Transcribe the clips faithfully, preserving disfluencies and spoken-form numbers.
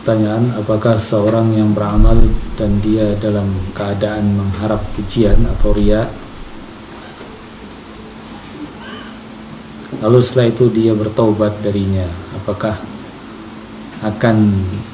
pertanyaan, apakah seorang yang beramal dan dia dalam keadaan mengharap pujian atau riya, lalu setelah itu dia bertaubat darinya, apakah akan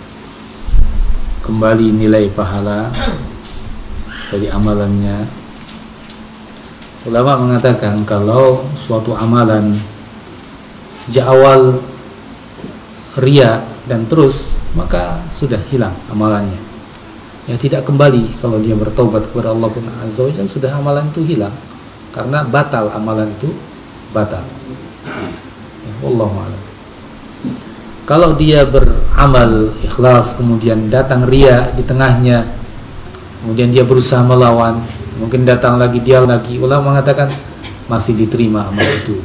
kembali nilai pahala dari amalannya? Ulama mengatakan kalau suatu amalan sejak awal riya dan terus, maka sudah hilang amalannya. Ya tidak kembali. Kalau dia bertaubat kepada Allah Azza wa Jalla, sudah amalan itu hilang, karena batal, amalan itu batal. Ya, wallahu a'lam. Kalau dia beramal ikhlas kemudian datang riya di tengahnya, kemudian dia berusaha melawan, mungkin datang lagi dia lagi, ulama mengatakan masih diterima amal itu,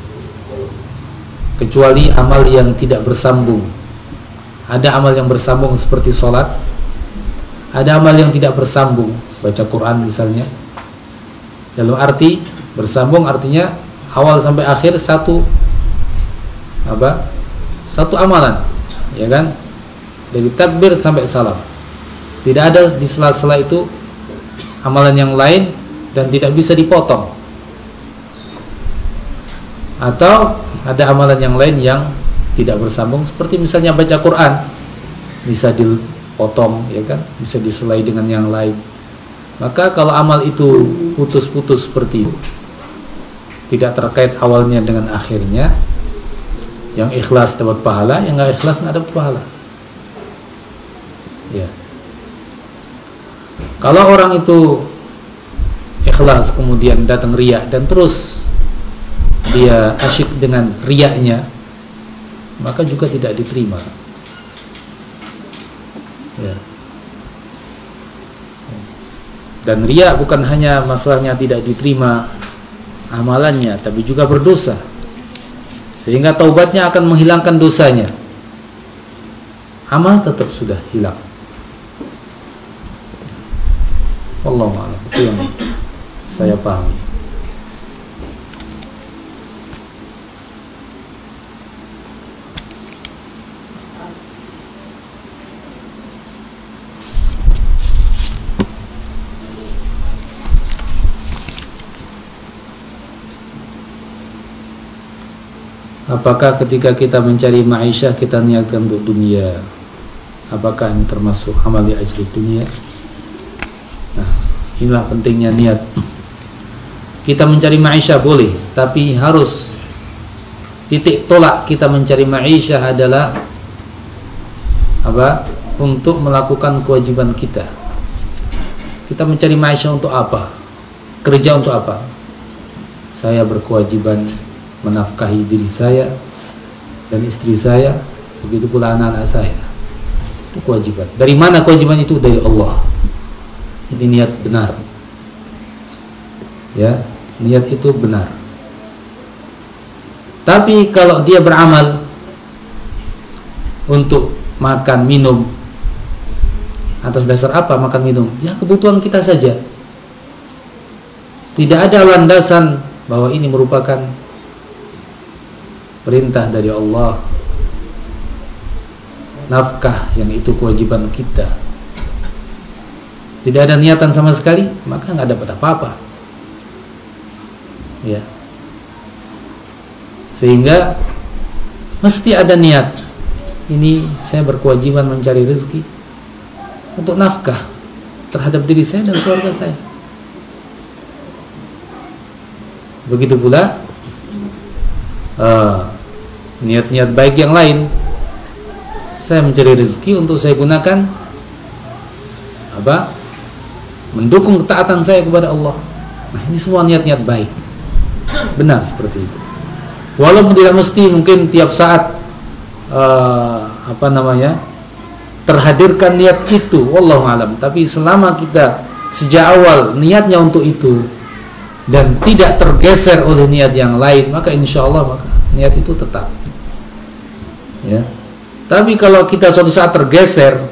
kecuali amal yang tidak bersambung. Ada amal yang bersambung seperti sholat, ada amal yang tidak bersambung, baca Quran misalnya. Dalam arti bersambung artinya awal sampai akhir satu apa? Satu amalan, ya kan? Dari takbir sampai salam. Tidak ada di sela-sela itu amalan yang lain dan tidak bisa dipotong. Atau ada amalan yang lain yang tidak bersambung, seperti misalnya baca Quran, bisa dipotong, ya kan, bisa diselai dengan yang lain. Maka kalau amal itu putus-putus seperti itu, tidak terkait awalnya dengan akhirnya, yang ikhlas dapat pahala, yang nggak ikhlas nggak dapat pahala. Ya. Kalau orang itu ikhlas kemudian datang riya dan terus dia asyik dengan riyanya, maka juga tidak diterima. Ya. Dan riya bukan hanya masalahnya tidak diterima amalannya, tapi juga berdosa, sehingga taubatnya akan menghilangkan dosanya. Amal tetap sudah hilang. Wallahu a'lam. Itu yang saya pahami. Apakah ketika kita mencari ma'isyah kita niatkan untuk dunia? Apakah ini termasuk amal li ajli dunia? Nah, inilah pentingnya niat. Kita mencari ma'isyah boleh, tapi harus titik tolak kita mencari ma'isyah adalah apa? Untuk melakukan kewajiban kita. Kita mencari ma'isyah untuk apa? Kerja untuk apa? Saya berkewajiban menafkahi diri saya dan istri saya, begitu pula anak-anak saya. Itu kewajiban. Dari mana kewajiban itu? Dari Allah. Ini niat benar. Ya, niat itu benar. Tapi kalau dia beramal untuk makan minum, atas dasar apa makan minum? Ya kebutuhan kita saja. Tidak ada landasan bahwa ini merupakan perintah dari Allah, nafkah yang itu kewajiban kita. Tidak ada niatan sama sekali, maka nggak dapat apa-apa. Ya. Sehingga mesti ada niat. Ini saya berkewajiban mencari rezeki untuk nafkah terhadap diri saya dan keluarga saya. Begitu pula Uh, niat-niat baik yang lain. Saya mencari rezeki untuk saya gunakan apa? Mendukung ketaatan saya kepada Allah. Nah, ini semua niat-niat baik. Benar seperti itu. Walaupun tidak mesti mungkin tiap saat uh, apa namanya? terhadirkan niat itu, wallahu alam. Tapi selama kita sejak awal niatnya untuk itu dan tidak tergeser oleh niat yang lain, maka insya Allah maka niat itu tetap. Ya. Tapi kalau kita suatu saat tergeser,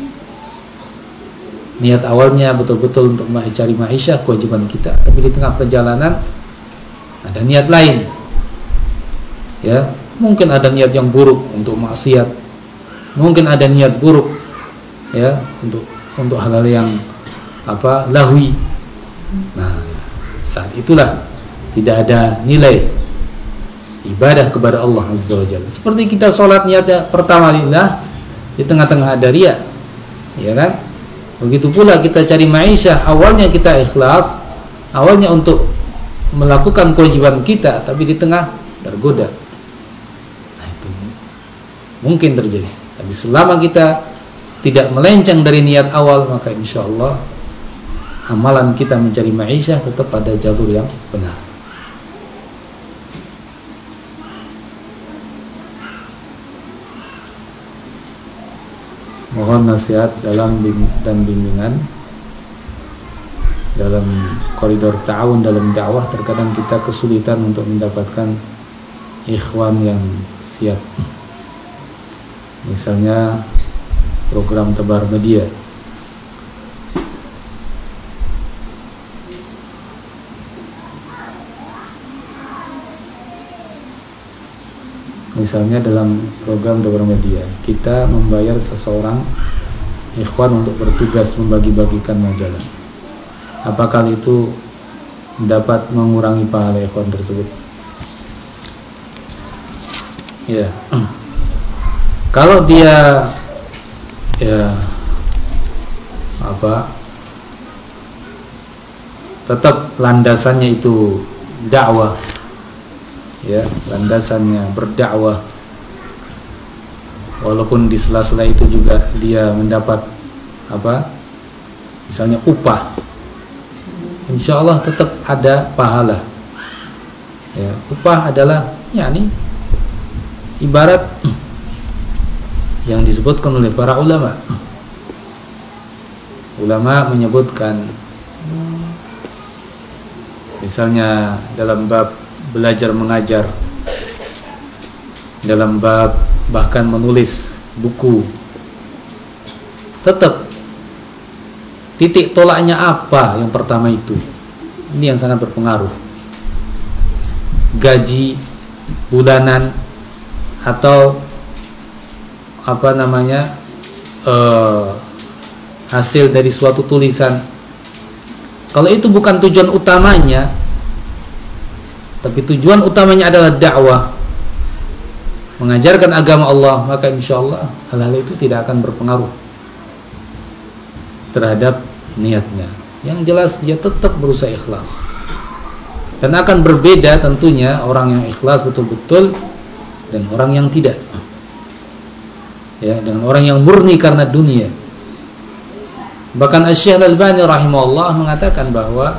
niat awalnya betul-betul untuk mencari ma'isyah, kewajiban kita, tapi di tengah perjalanan ada niat lain. Ya, mungkin ada niat yang buruk untuk maksiat, mungkin ada niat buruk ya, untuk untuk hal-hal yang apa lahwi. Nah, saat itulah tidak ada nilai ibadah kepada Allah Azza wa Jalla. Seperti kita sholat niatnya pertama lillah, di tengah-tengah ada riya, ya kan? Begitu pula kita cari ma'isyah, awalnya kita ikhlas, awalnya untuk melakukan kewajiban kita, tapi di tengah tergoda. Nah, itu mungkin terjadi. Tapi selama kita tidak melenceng dari niat awal, maka insya Allah amalan kita mencari ma'isyah tetap pada jalur yang benar. Mohon nasihat dalam bim dan bimbingan dalam koridor ta'awun dalam dakwah. Terkadang kita kesulitan untuk mendapatkan ikhwan yang siap. Misalnya program tebar media. Misalnya dalam program tebar media, kita membayar seseorang ikhwan untuk bertugas membagi-bagikan majalah. Apakah itu dapat mengurangi pahala ikhwan tersebut? Ya, kalau dia ya apa tetap landasannya itu dakwah, ya, landasannya berdakwah, walaupun di sela-sela itu juga dia mendapat apa, misalnya upah, insya Allah tetap ada pahala. Ya, upah adalah yakni ibarat yang disebutkan oleh para ulama. Ulama menyebutkan, misalnya dalam bab belajar mengajar, dalam bab bahkan menulis buku, tetap titik tolaknya apa? Yang pertama itu, ini yang sangat berpengaruh. Gaji bulanan atau apa namanya uh, hasil dari suatu tulisan. Kalau itu bukan tujuan utamanya, tapi tujuan utamanya adalah dakwah, mengajarkan agama Allah, maka insya Allah hal-hal itu tidak akan berpengaruh terhadap niatnya. Yang jelas dia tetap berusaha ikhlas, dan akan berbeda tentunya orang yang ikhlas betul-betul dan orang yang tidak, ya, dengan orang yang murni karena dunia. Bahkan Asy-Syaikh Al-Albani rahimahullah mengatakan bahwa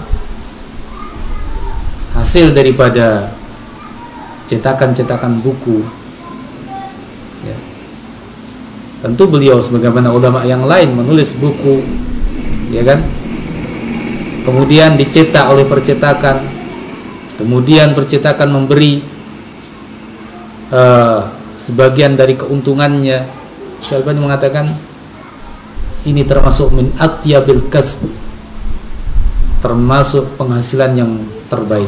hasil daripada cetakan-cetakan buku, ya, tentu beliau sebagaimana ulama yang lain menulis buku, ya kan, kemudian dicetak oleh percetakan, kemudian percetakan memberi uh, sebagian dari keuntungannya. Syekh Al-Albani mengatakan ini termasuk min atyabil kasb, termasuk penghasilan yang terbaik,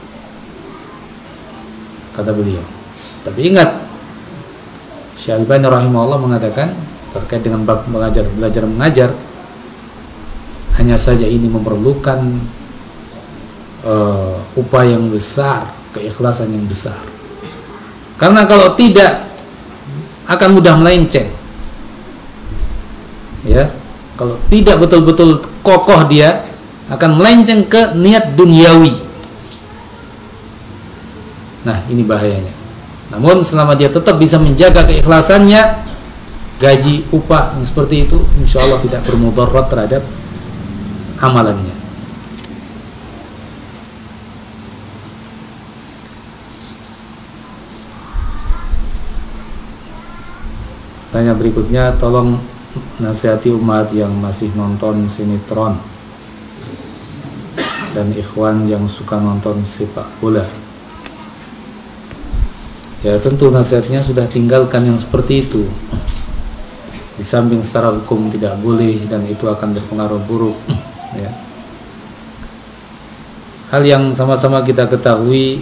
kata beliau. Tapi ingat, Syekh Al-Albani rahimahullah mengatakan terkait dengan bab belajar belajar mengajar, hanya saja ini memerlukan uh, upaya yang besar, keikhlasan yang besar. Karena kalau tidak akan mudah melenceng. Ya, kalau tidak betul-betul kokoh dia akan melenceng ke niat duniawi. Nah, ini bahayanya. Namun selama dia tetap bisa menjaga keikhlasannya, gaji, upah yang seperti itu insya Allah tidak bermudarat terhadap amalannya. Tanya berikutnya, tolong nasihati umat yang masih nonton sinetron dan ikhwan yang suka nonton sepak bola. Ya, tentu nasihatnya sudah tinggalkan yang seperti itu. Di samping secara hukum tidak boleh dan itu akan berpengaruh buruk, ya. Hal yang sama-sama kita ketahui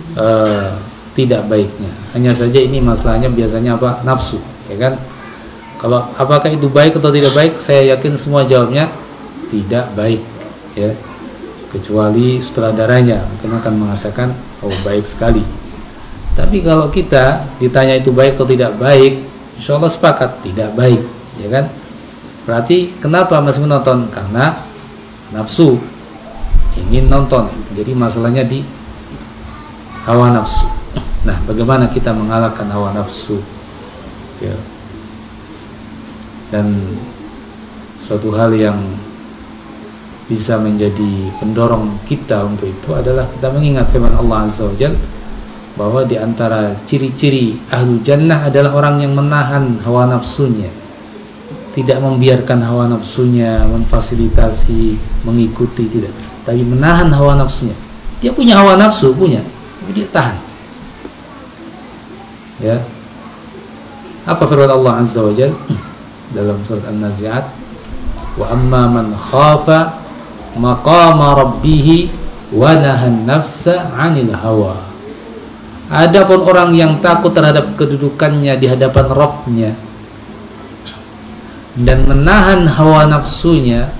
uh, tidak baiknya. Hanya saja ini masalahnya biasanya apa? Nafsu, ya kan? Kalau apakah itu baik atau tidak baik, saya yakin semua jawabnya tidak baik, ya. Kecuali sutradaranya mungkin akan mengatakan oh baik sekali. Tapi kalau kita ditanya itu baik atau tidak baik, insya Allah sepakat tidak baik, ya kan? Berarti kenapa masih menonton? Karena nafsu, ingin nonton. Jadi masalahnya di hawa nafsu. Nah, bagaimana kita mengalahkan hawa nafsu, ya. Dan suatu hal yang bisa menjadi pendorong kita untuk itu adalah kita mengingat firman Allah Azza wa Jalla bahwa di antara ciri-ciri ahlu jannah adalah orang yang menahan hawa nafsunya, tidak membiarkan hawa nafsunya memfasilitasi, mengikuti, tidak, tapi menahan hawa nafsunya. Dia punya hawa nafsu, punya, tapi dia tahan. Ya. Apa firman Allah Azza wa Jalla dalam surat An-Nazi'at? Wa amma man khafa maqama rabbih wa nahan nafsa 'anil hawa. Adapun orang yang takut terhadap kedudukannya di hadapan Rabb-nya dan menahan hawa nafsunya,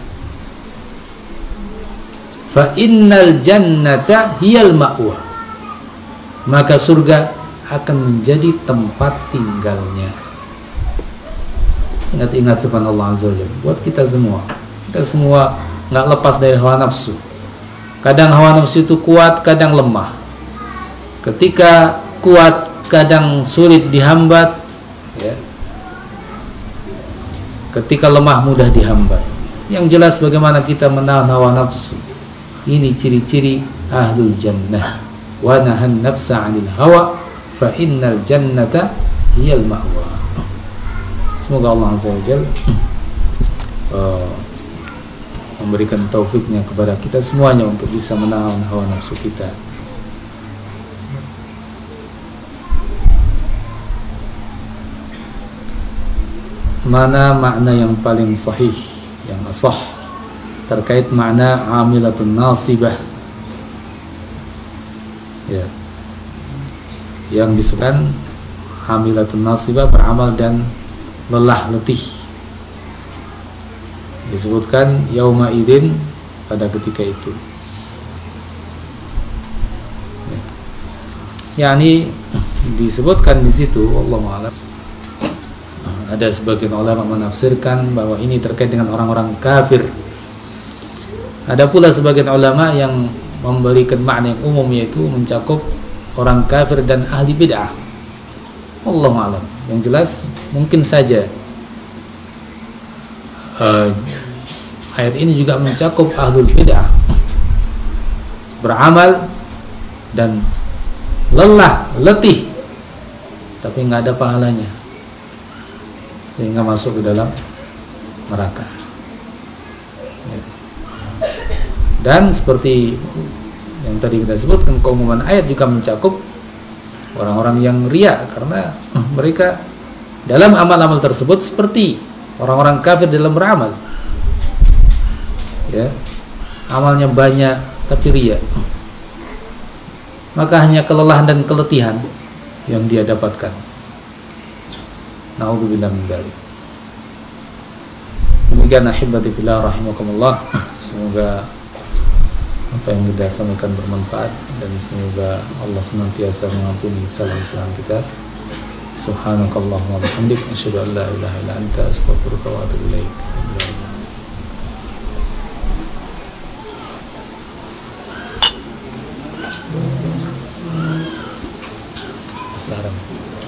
fa innal jannata hiyal ma'wa, maka surga akan menjadi tempat tinggalnya. Ingat-ingat firman Allah Azza wa Jalla buat kita semua. Kita semua nggak lepas dari hawa nafsu. Kadang hawa nafsu itu kuat, kadang lemah. Ketika kuat, kadang sulit dihambat, ya. Ketika lemah, mudah dihambat. Yang jelas bagaimana kita menahan hawa nafsu. Ini ciri-ciri ahlul jannah. Wa nahan nafsa 'anil hawa fa innal jannata hiyal ma'wa. Semoga Allah Azza wa Jalla uh, memberikan taufiknya kepada kita semuanya untuk bisa menahan hawa nafsu kita. Mana makna yang paling sahih, yang asah terkait makna amilatun nasibah, ya, yang disebutkan amilatun nasibah, beramal dan lelah letih. Disebutkan yauma idzin, pada ketika itu, ya. Yani disebutkan di situ, wallahu a'lam. Ada sebagian ulama menafsirkan bahwa ini terkait dengan orang-orang kafir. Ada pula sebagian ulama yang memberikan makna yang umum, yaitu mencakup orang kafir dan ahli bid'ah. Wallahu a'lam. Yang jelas mungkin saja uh, ayat ini juga mencakup ahlul bid'ah, beramal dan lelah, letih, tapi nggak ada pahalanya, sehingga masuk ke dalam neraka. Dan seperti yang tadi kita sebutkan, keumuman ayat juga mencakup orang-orang yang riya, karena mereka dalam amal-amal tersebut seperti orang-orang kafir dalam beramal, ya, amalnya banyak tapi riya, maka hanya kelelahan dan keletihan yang dia dapatkan. Na'udzubillah min dzalik. Demikian ahibati fillah rahimakumullah. Semoga apa yang kita sampaikan bermanfaat, dan semoga Allah senantiasa mengampuni kesalahan-kesalahan kita. Subhanakallahumma wa bihamdik, asyhadu an la ilaha illa anta, astaghfiruka wa atubu ilaik. Salam.